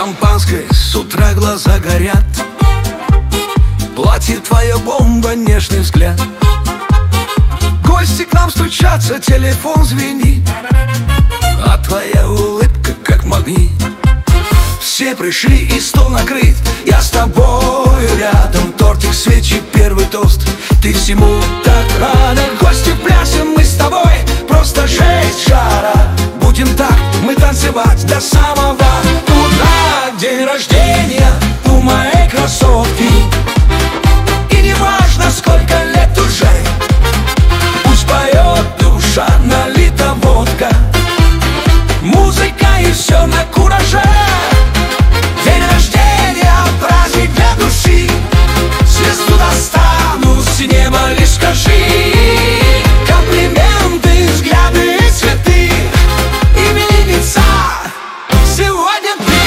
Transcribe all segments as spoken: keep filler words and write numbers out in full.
Шампанское, с утра глаза горят. Платье твое бомба, нежный взгляд. Гости к нам стучатся, телефон звенит, а твоя улыбка как магнит. Все пришли и стол накрыт, я с тобой рядом. Тортик, свечи, первый тост, ты всему так рада. Гости пляшем, мы с тобой, просто жесть жара. Будем так мы танцевать до самого утра. День рождения у моей красотки, и не важно, сколько лет уже. Пусть поет душа, налита водка, музыка и все на кураже. День рождения, праздник для души. Звезду достану с неба, лишь скажи. Комплименты, взгляды и цветы. Именинница, сегодня ты.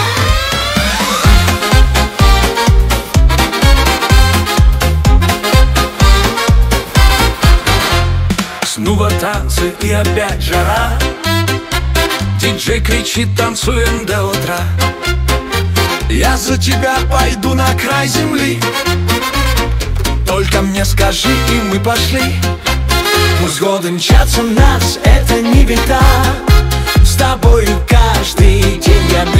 Снова танцы и опять жара. Диджей кричит, танцуем до утра. Я за тебя пойду на край земли. Только мне скажи, и мы пошли. Пусть годы мчатся нас, это не беда. С тобою каждый день я